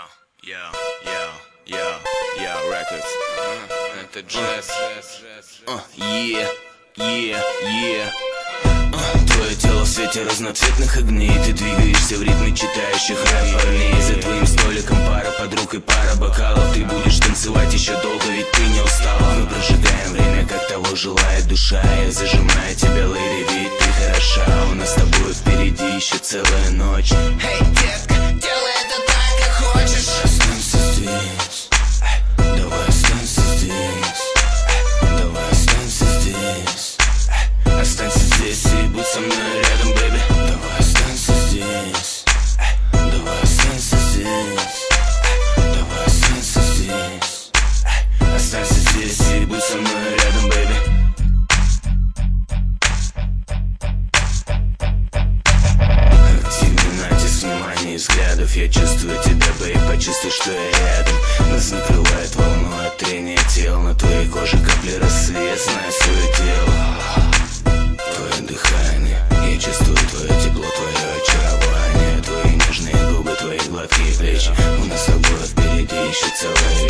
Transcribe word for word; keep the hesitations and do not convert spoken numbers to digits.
Yo, yo, yo, yo, records. Это джаз. Uh, yeah, yeah, yeah. Uh, твое тело в свете разноцветных огней. Ты двигаешься в ритме читающих рэп парней. За твоим столиком пара подруг и пара бокалов. Ты будешь танцевать еще долго, ведь ты не устала. Мы прожигаем время, как того желает душа. Я зажимаю тебя, лэйди, ведь ты хороша. У нас с тобой впереди еще целая ночь. Эй, детка, делай это так, как хочешь. Останься здесь, давай останься здесь, давай останься здесь, останься здесь и будь со мной рядом, бэби. Давай останься здесь, давай останься здесь, давай останься здесь, останься здесь и будь со мной рядом, бэби. Активный натиск внимания и взглядов. Я чувствую тебя, бэйб, почувствуй, что я рядом. Нас накрывает волной от трения тел. На твоей коже капли росы, я знаю свое тело. Твое дыхание, я чувствую твое тепло, твое очарование. Твои нежные губы, твои гладкие плечи. У нас с тобой впереди еще целая